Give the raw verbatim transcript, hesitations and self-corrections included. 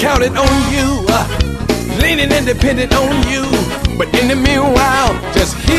counted on you, uh, leaning and dependent on you. But in the meanwhile, just